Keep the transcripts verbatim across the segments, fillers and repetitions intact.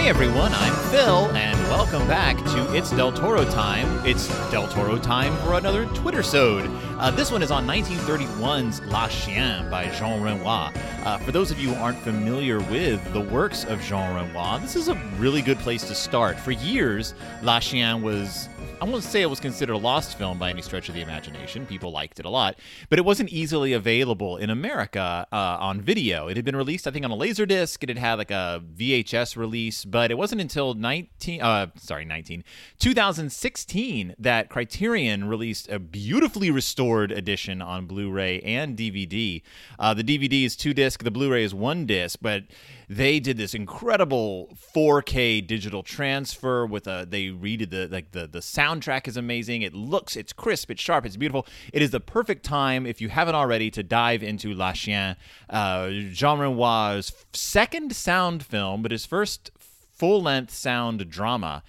Hey everyone, I'm Phil, and welcome back to It's Del Toro Time. It's Del Toro time for another Twitter-sode. Uh, this one is on nineteen thirty-one's La Chienne by Jean Renoir. Uh, for those of you who aren't familiar with the works of Jean Renoir, this is a really good place to start. For years, La Chienne was... I won't say it was considered a lost film by any stretch of the imagination. People liked it a lot. But it wasn't easily available in America uh, on video. It had been released, I think, on a Laserdisc. It had had like a V H S release. But it wasn't until nineteen, uh, sorry, nineteen, two thousand sixteen that Criterion released a beautifully restored edition on Blu-ray and D V D. Uh, the D V D is two disc. The Blu-ray is one disc. But they did this incredible four K digital transfer with a, they redid the, like the, the soundtrack is amazing. It looks, it's crisp, it's sharp, it's beautiful. It is the perfect time, if you haven't already, to dive into La Chienne, uh, Jean Renoir's second sound film, but his first full-length sound drama.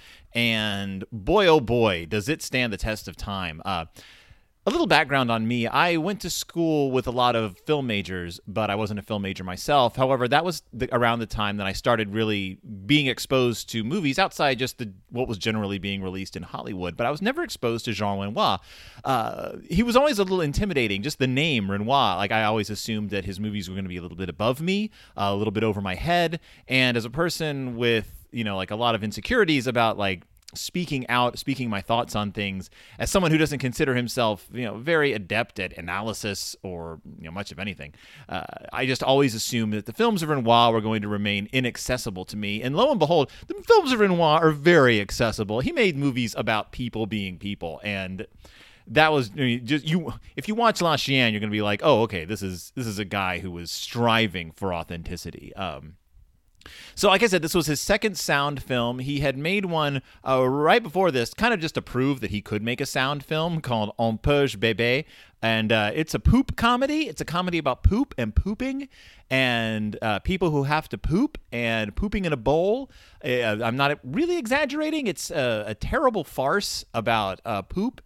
And boy, oh boy, does it stand the test of time. Uh, A little background on me. I went to school with a lot of film majors, but I wasn't a film major myself. However, that was the, around the time that I started really being exposed to movies outside just the, what was generally being released in Hollywood. But I was never exposed to Jean Renoir. Uh, he was always a little intimidating, just the name Renoir. Like, I always assumed that his movies were going to be a little bit above me, uh, a little bit over my head. And as a person with, you know, like a lot of insecurities about like, speaking out, speaking my thoughts on things, as someone who doesn't consider himself, you know, very adept at analysis or, you know, much of anything, uh, I just always assumed that the films of Renoir were going to remain inaccessible to me. And lo and behold, the films of Renoir are very accessible. He made movies about people being people, and that was, I mean, just you. If you watch La Chienne, you're going to be like, oh, okay, this is this is a guy who was striving for authenticity. Um, So, like I said, this was his second sound film. He had made one uh, right before this, kind of just to prove that he could make a sound film, called Un Peu Bébé. And uh, it's a poop comedy. It's a comedy about poop and pooping and uh, people who have to poop and pooping in a bowl. Uh, I'm not really exaggerating. It's a, a terrible farce about uh, poop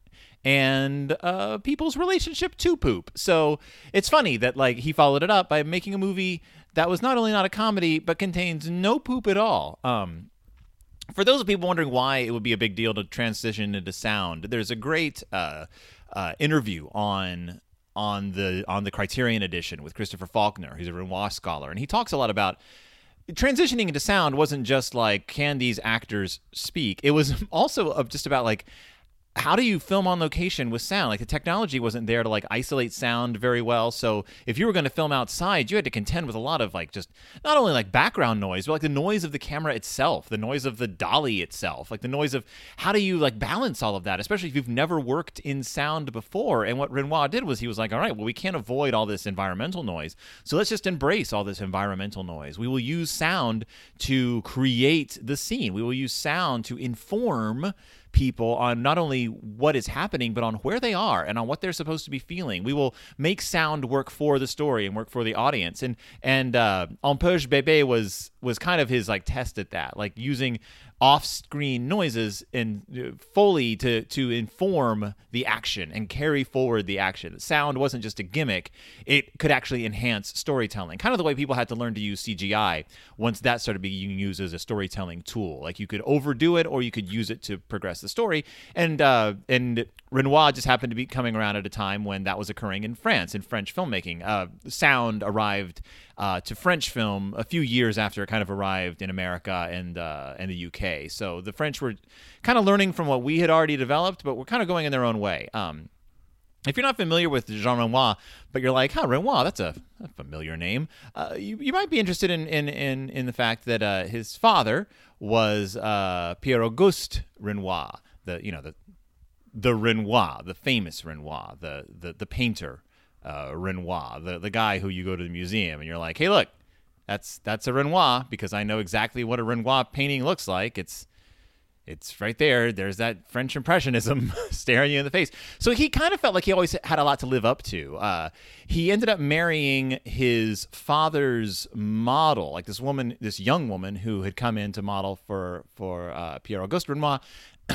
and uh, people's relationship to poop. So it's funny that like he followed it up by making a movie that was not only not a comedy, but contains no poop at all. Um, for those people wondering why it would be a big deal to transition into sound, there's a great uh, uh, interview on on the on the Criterion edition with Christopher Faulkner, who's a Renoir scholar, and he talks a lot about transitioning into sound. Wasn't just like, can these actors speak? It was also just about like, how do you film on location with sound? Like, the technology wasn't there to like isolate sound very well. So if you were going to film outside, you had to contend with a lot of like just not only like background noise, but like the noise of the camera itself, the noise of the dolly itself, like the noise of how do you like balance all of that, especially if you've never worked in sound before. And what Renoir did was he was like, all right, well, we can't avoid all this environmental noise. So let's just embrace all this environmental noise. We will use sound to create the scene. We will use sound to inform people on not only what is happening, but on where they are and on what they're supposed to be feeling. We will make sound work for the story and work for the audience. And and uh, Un Peu Bébé was was kind of his like test at that, like using off-screen noises and Foley to to inform the action and carry forward the action. Sound wasn't just a gimmick; it could actually enhance storytelling. Kind of the way people had to learn to use C G I once that started being used as a storytelling tool. Like, you could overdo it, or you could use it to progress the story. And uh, and Renoir just happened to be coming around at a time when that was occurring in France, in French filmmaking. Uh, sound arrived uh, to French film a few years after it kind of arrived in America and uh, and the U K. So the French were kind of learning from what we had already developed, but we're kind of going in their own way. Um, if you're not familiar with Jean Renoir, but you're like, huh, Renoir, that's a, a familiar name, uh, you, you might be interested in in in, in the fact that uh, his father was uh, Pierre Auguste Renoir, the you know the the Renoir, the famous Renoir, the the the painter uh, Renoir, the the guy who you go to the museum and you're like, hey, look, that's that's a Renoir, because I know exactly what a Renoir painting looks like. It's It's right there. There's that French Impressionism staring you in the face. So he kind of felt like he always had a lot to live up to. Uh, he ended up marrying his father's model, like this woman, this young woman who had come in to model for for uh, Pierre Auguste Renoir.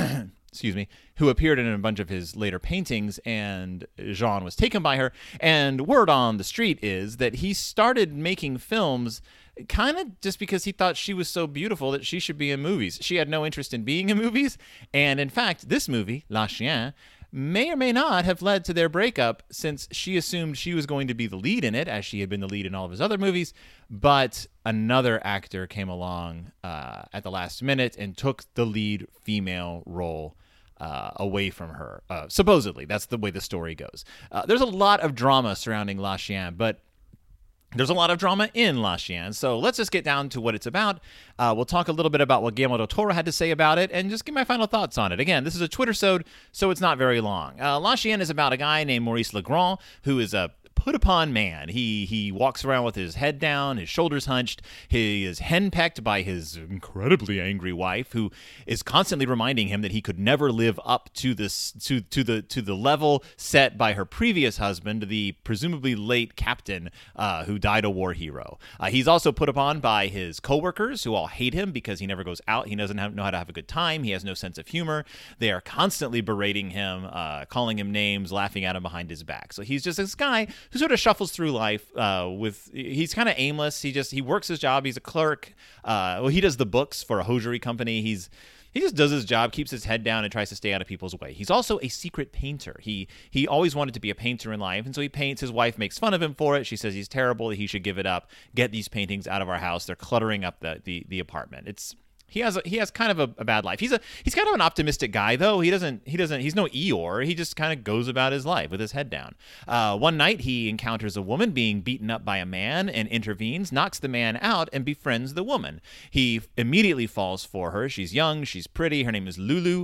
excuse me, who appeared in a bunch of his later paintings, and Jean was taken by her. And word on the street is that he started making films kind of just because he thought she was so beautiful that she should be in movies. She had no interest in being in movies. And in fact, this movie, La Chienne, may or may not have led to their breakup, since she assumed she was going to be the lead in it, as she had been the lead in all of his other movies. But another actor came along uh, at the last minute and took the lead female role uh, away from her. Uh, supposedly, that's the way the story goes. Uh, there's a lot of drama surrounding La Chienne, but there's a lot of drama in La Chienne, so let's just get down to what it's about. Uh, we'll talk a little bit about what Guillermo del Toro had to say about it, and just give my final thoughts on it. Again, this is a Twitter-sode, so it's not very long. Uh, La Chienne is about a guy named Maurice Legrand, who is a put-upon man. He he walks around with his head down, his shoulders hunched. He is henpecked by his incredibly angry wife, who is constantly reminding him that he could never live up to this to to the to the level set by her previous husband, the presumably late captain uh, who died a war hero. Uh, he's also put upon by his coworkers, who all hate him because he never goes out. He doesn't have, know how to have a good time. He has no sense of humor. They are constantly berating him, uh, calling him names, laughing at him behind his back. So he's just this guy who sort of shuffles through life uh, with, he's kind of aimless. He just, he works his job. He's a clerk. Uh, well, he does the books for a hosiery company. He's, he just does his job, keeps his head down, and tries to stay out of people's way. He's also a secret painter. He, he always wanted to be a painter in life, and so he paints. His wife makes fun of him for it. She says he's terrible, that he should give it up, get these paintings out of our house. They're cluttering up the, the, the apartment. It's, He has a, he has kind of a, a bad life. He's a he's kind of an optimistic guy, though. He doesn't he doesn't he's no Eeyore. He just kind of goes about his life with his head down. Uh, one night he encounters a woman being beaten up by a man and intervenes, knocks the man out, and befriends the woman. He immediately falls for her. She's young, she's pretty. Her name is Lulu,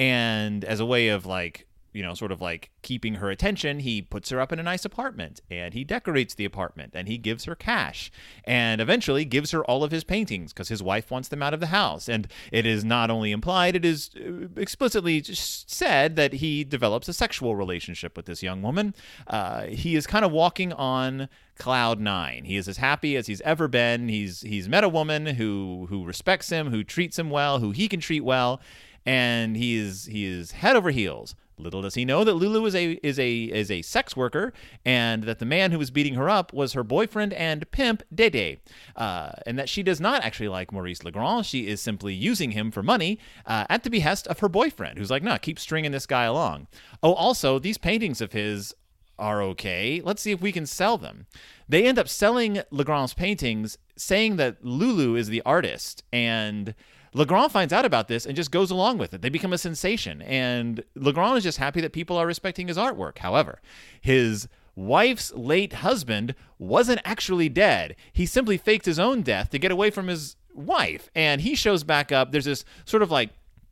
and as a way of like, you know, sort of like keeping her attention, he puts her up in a nice apartment, and he decorates the apartment, and he gives her cash, and eventually gives her all of his paintings because his wife wants them out of the house. And it is not only implied, it is explicitly just said that he develops a sexual relationship with this young woman. Uh, he is kind of walking on cloud nine. He is as happy as he's ever been. He's he's met a woman who who respects him, who treats him well, who he can treat well, and he is he is head over heels. Little does he know that Lulu is a is a is a sex worker, and that the man who was beating her up was her boyfriend and pimp Dede, uh, and that she does not actually like Maurice Legrand. She is simply using him for money uh, at the behest of her boyfriend, who's like, no, keep stringing this guy along. Oh, also, these paintings of his are okay. Let's see if we can sell them. They end up selling Legrand's paintings, saying that Lulu is the artist, and Legrand finds out about this and just goes along with it. They become a sensation, and Legrand is just happy that people are respecting his artwork. However, his wife's late husband wasn't actually dead. He simply faked his own death to get away from his wife, and he shows back up. There's this sort of like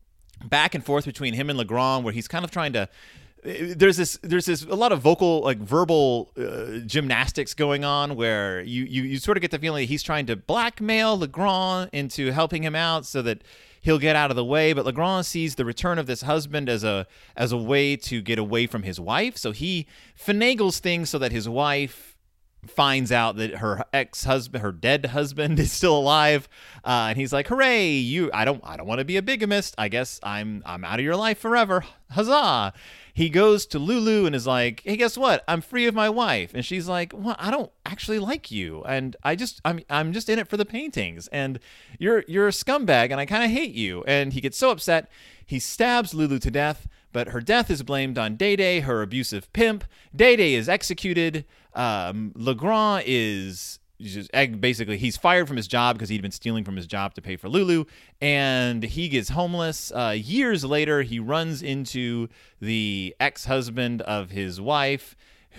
back and forth between him and Legrand where he's kind of trying to There's this, there's this, a lot of vocal, like verbal uh, gymnastics going on, where you, you, you sort of get the feeling that he's trying to blackmail Legrand into helping him out so that he'll get out of the way. But Legrand sees the return of this husband as a, as a way to get away from his wife. So he finagles things so that his wife finds out that her ex-husband, her dead husband, is still alive, uh, and he's like, "Hooray! You, I don't, I don't want to be a bigamist. I guess I'm, I'm out of your life forever. Huzzah!" He goes to Lulu and is like, "Hey, guess what? I'm free of my wife." And she's like, "Well, I don't actually like you, and I just, I'm, I'm just in it for the paintings, and you're, you're a scumbag, and I kind of hate you." And he gets so upset, he stabs Lulu to death. But her death is blamed on Dede, her abusive pimp. Dede is executed. Um, Legrand is just, basically, he's fired from his job because he'd been stealing from his job to pay for Lulu. And he gets homeless. Uh, years later, he runs into the ex-husband of his wife,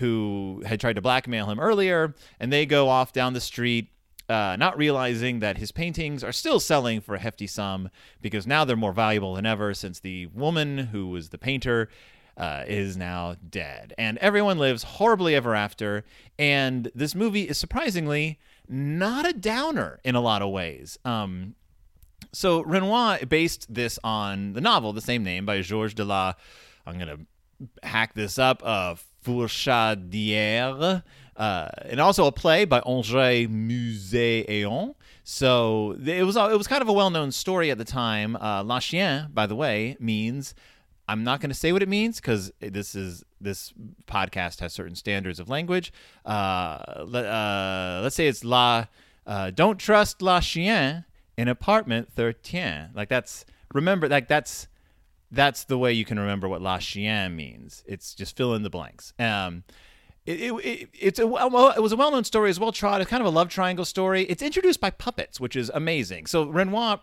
who had tried to blackmail him earlier. And they go off down the street, Uh, not realizing that his paintings are still selling for a hefty sum, because now they're more valuable than ever, since the woman who was the painter uh, is now dead. And everyone lives horribly ever after. And this movie is surprisingly not a downer in a lot of ways. Um, so Renoir based this on the novel, the same name, by Georges de la, I'm going to hack this up, uh, Fourchadière, uh, and also a play by André Musée-Eon. So it was it was kind of a well-known story at the time. Uh, La Chienne, by the way, means I'm not going to say what it means because this is this podcast has certain standards of language. Uh, let, uh, let's say it's la. Uh, don't trust la chien in apartment thirteen. Like that's remember like that's that's the way you can remember what la chien means. It's just fill in the blanks. Um, it, it, it it's a well, it was a well known story as well. Trot. It's kind of a love triangle story. It's introduced by puppets, which is amazing. So Renoir.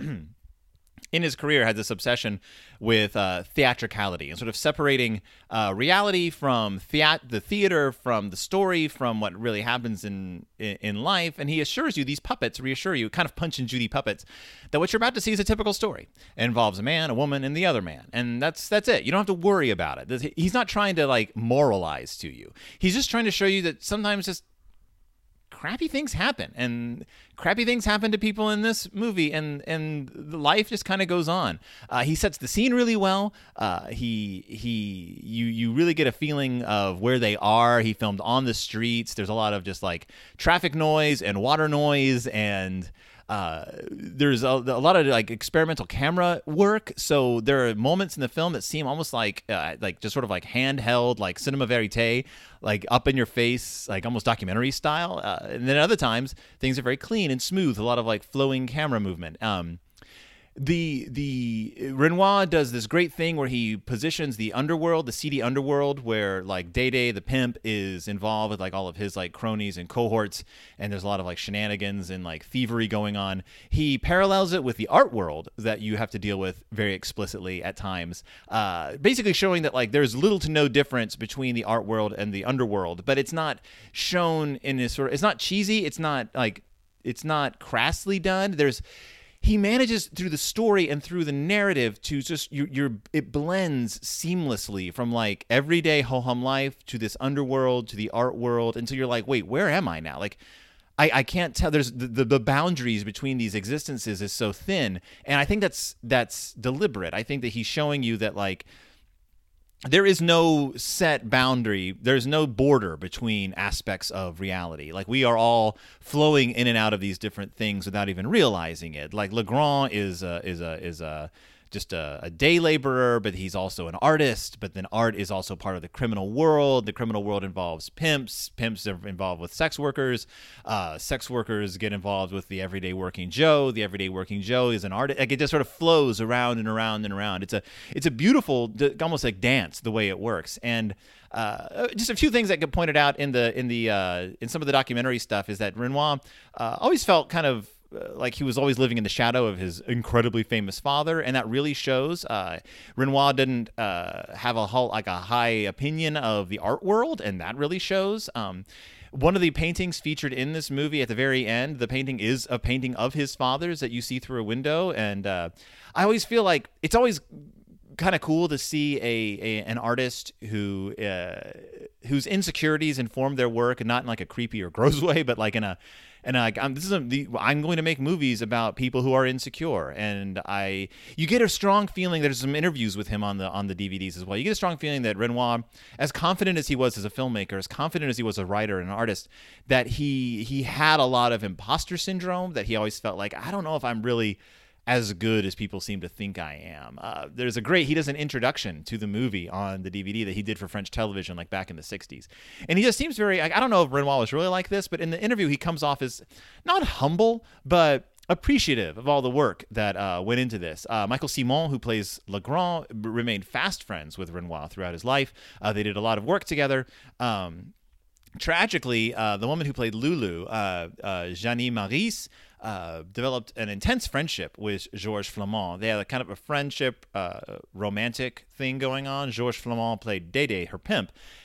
in his career had this obsession with uh, theatricality and sort of separating uh, reality from thea- the theater, from the story, from what really happens in, in in life. And he assures you, these puppets reassure you, kind of Punch and Judy puppets, that what you're about to see is a typical story. It involves a man, a woman, and the other man. And that's that's it. You don't have to worry about it. He's not trying to like moralize to you. He's just trying to show you that sometimes just crappy things happen, and crappy things happen to people in this movie, and and life just kind of goes on. Uh, he sets the scene really well. Uh, he he you you really get a feeling of where they are. He filmed on the streets. There's a lot of just like traffic noise and water noise, and Uh, there's a, a lot of like experimental camera work, so there are moments in the film that seem almost like uh, like just sort of like handheld, like cinema verite, like up in your face, like almost documentary style. Uh, and then other times things are very clean and smooth, a lot of like flowing camera movement. Um, The the Renoir does this great thing where he positions the underworld, the seedy underworld, where like Day Day the pimp is involved with like all of his like cronies and cohorts, and there's a lot of like shenanigans and like thievery going on. He parallels it with the art world that you have to deal with very explicitly at times, uh, basically showing that like there's little to no difference between the art world and the underworld, but it's not shown in a sort of, it's not cheesy, it's not like it's not crassly done. There's He manages through the story and through the narrative to just you you're it blends seamlessly from like everyday ho-hum life to this underworld to the art world until you're like, wait, where am I now? Like I, I can't tell. There's the, the the boundaries between these existences is so thin, and I think that's that's deliberate. I think that he's showing you that like there is no set boundary. There's no border between aspects of reality. Like we are all flowing in and out of these different things without even realizing it. Like Legrand is a, is a, is a, just a, a day laborer, but he's also an artist. But then art is also part of the criminal world. The criminal world involves pimps. Pimps are involved with sex workers. Uh, sex workers get involved with the everyday working Joe. The everyday working Joe is an artist. Like it just sort of flows around and around and around. It's a it's a beautiful, almost like dance, the way it works. And uh, just a few things that get pointed out in the in the uh, in some of the documentary stuff is that Renoir uh, always felt kind of Uh, like he was always living in the shadow of his incredibly famous father, and that really shows. Uh, Renoir didn't uh, have a whole, like a high opinion of the art world, and that really shows. Um, one of the paintings featured in this movie at the very end, the painting is a painting of his father's that you see through a window, and uh, I always feel like it's always kind of cool to see a, a an artist who uh, whose insecurities inform their work, and not in like a creepy or gross way, but like in a And like I'm, this is a, the, I'm going to make movies about people who are insecure, and I you get a strong feeling. There's some interviews with him on the on the D V Ds as well. You get a strong feeling that Renoir, as confident as he was as a filmmaker, as confident as he was a writer and an artist, that he he had a lot of imposter syndrome. That he always felt like, I don't know if I'm really as good as people seem to think I am. Uh, there's a great, he does an introduction to the movie on the D V D that he did for French television, like back in the sixties. And he just seems very, I, I don't know if Renoir was really like this, but in the interview, he comes off as not humble, but appreciative of all the work that uh, went into this. Uh, Michael Simon, who plays Legrand, remained fast friends with Renoir throughout his life. Uh, they did a lot of work together. Um, tragically, uh, the woman who played Lulu, uh, uh, Jeannie Maurice, Uh, developed an intense friendship with Georges Flamand. They had a kind of a friendship, uh, romantic thing going on. Georges Flamand played Day Day, her pimp.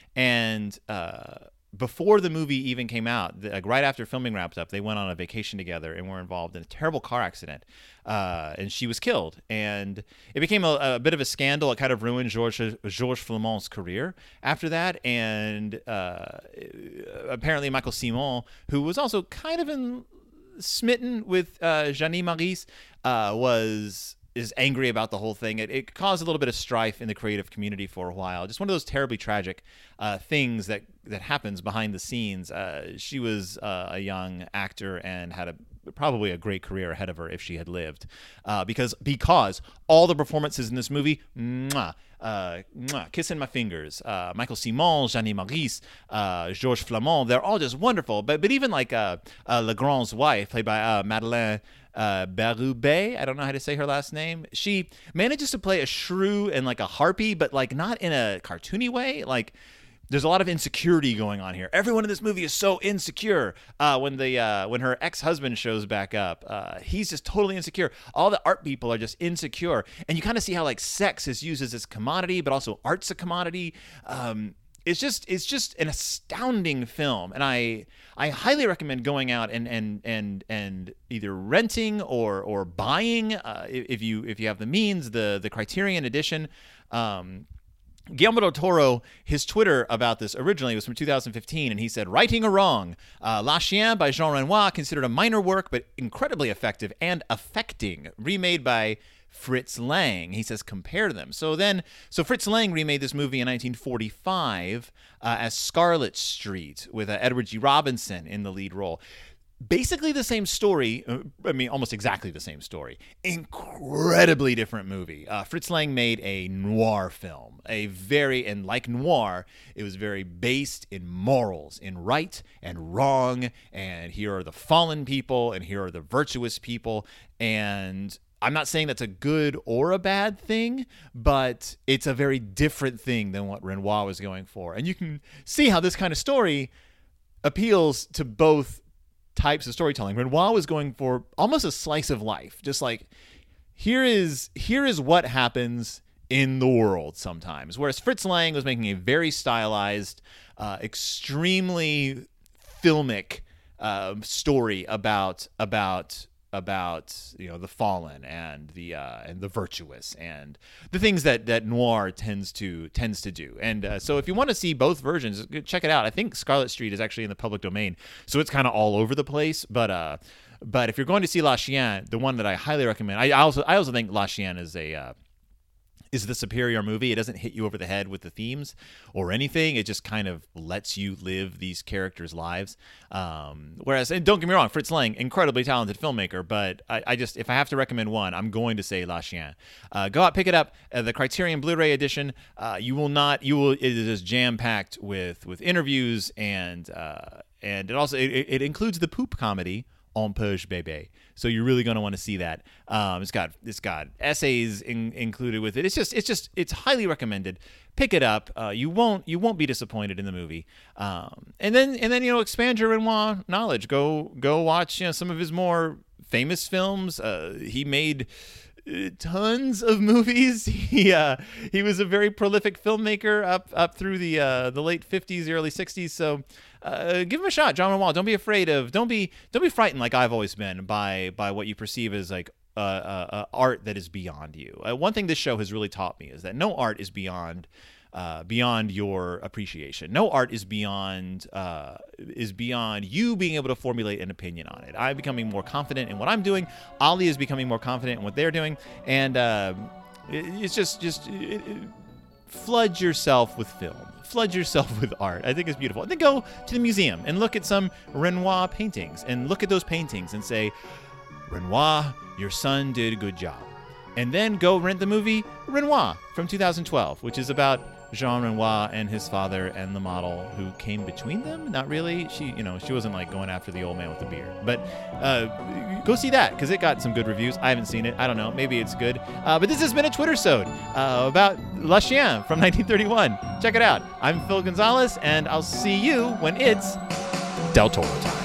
And uh, before the movie even came out, the, like right after filming wrapped up, they went on a vacation together and were involved in a terrible car accident. Uh, and she was killed. And it became a, a bit of a scandal. It kind of ruined Georges, Georges Flamand's career after that. And uh, apparently Michael Simon, who was also kind of in... smitten with uh, Jeannie Maurice, uh, was is angry about the whole thing. It, it caused a little bit of strife in the creative community for a while. Just one of those terribly tragic uh, things that that happens behind the scenes. Uh, she was uh, a young actor and had a probably a great career ahead of her if she had lived, uh, because because all the performances in this movie, mwah, uh, mwah, kissing my fingers. Uh, Michael Simon, Jeanne Maurice, uh, Georges Flamand, they're all just wonderful. But but even like uh, uh, Legrand's wife, played by uh, Madeleine uh, Berube, I don't know how to say her last name. She manages to play a shrew and like a harpy, but like not in a cartoony way. Like, there's a lot of insecurity going on here. Everyone in this movie is so insecure. Uh, when the uh, when her ex-husband shows back up, uh, he's just totally insecure. All the art people are just insecure, and you kind of see how like sex is used as this commodity, but also art's a commodity. Um, it's just it's just an astounding film, and I I highly recommend going out and and and and either renting or or buying uh, if you if you have the means the the Criterion edition. Um, Guillermo del Toro, his Twitter about this originally was from two thousand fifteen, and he said, "Righting or wrong, uh, La Chienne by Jean Renoir, considered a minor work, but incredibly effective and affecting, remade by Fritz Lang." He says, compare them. So then, so Fritz Lang remade this movie in nineteen forty-five uh, as Scarlet Street with uh, Edward G. Robinson in the lead role. Basically the same story. I mean, almost exactly the same story. Incredibly different movie. Uh, Fritz Lang made a noir film. A very, and like noir, it was very based in morals, in right and wrong. And here are the fallen people, and here are the virtuous people. And I'm not saying that's a good or a bad thing, but it's a very different thing than what Renoir was going for. And you can see how this kind of story appeals to both types of storytelling. Renoir was going for almost a slice of life, just like here is here is what happens in the world sometimes, whereas Fritz Lang was making a very stylized, uh, extremely filmic uh, story about about about you know the fallen and the uh, and the virtuous and the things that that noir tends to tends to do. And uh, so if you want to see both versions, check it out. I think Scarlet Street is actually in the public domain, so it's kind of all over the place. But uh, but if you're going to see La Chienne, the one that I highly recommend, I also I also think La Chienne is a uh, is the superior movie. It doesn't hit you over the head with the themes or anything. It just kind of lets you live these characters' lives. Um, whereas, and don't get me wrong, Fritz Lang, incredibly talented filmmaker, but I, I just, if I have to recommend one, I'm going to say La Chienne. Uh, go out, pick it up. Uh, the Criterion Blu-ray edition. Uh, you will not, you will, it is jam-packed with, with interviews, and, uh, and it also, it, it includes the poop comedy On Purge Bébé. So you're really going to want to see that. Um, it's got it's got essays in, included with it. It's just it's just it's highly recommended. Pick it up. Uh, you won't you won't be disappointed in the movie. Um, and then and then you know expand your Renoir knowledge. Go go watch you know some of his more famous films. Uh, he made tons of movies. He uh, he was a very prolific filmmaker up up through the uh, the late fifties, early sixties. So uh, give him a shot, Jean Renoir. Don't be afraid of. Don't be don't be frightened like I've always been by by what you perceive as like uh, uh, uh, art that is beyond you. Uh, one thing this show has really taught me is that no art is beyond. Uh, beyond your appreciation. No art is beyond uh, is beyond you being able to formulate an opinion on it. I'm becoming more confident in what I'm doing. Ali is becoming more confident in what they're doing, and uh, it, it's just just it, it, flood yourself with film. Flood yourself with art. I think it's beautiful. And then go to the museum and look at some Renoir paintings, and look at those paintings and say, Renoir, your son did a good job. And then go rent the movie Renoir from two thousand twelve, which is about Jean Renoir and his father and the model who came between them. Not really. She, you know, she wasn't like going after the old man with the beard. But uh, go see that because it got some good reviews. I haven't seen it. I don't know. Maybe it's good. Uh, but this has been a Twitter-sode uh, about La Chienne from nineteen thirty-one. Check it out. I'm Phil Gonzalez, and I'll see you when it's Del Toro time.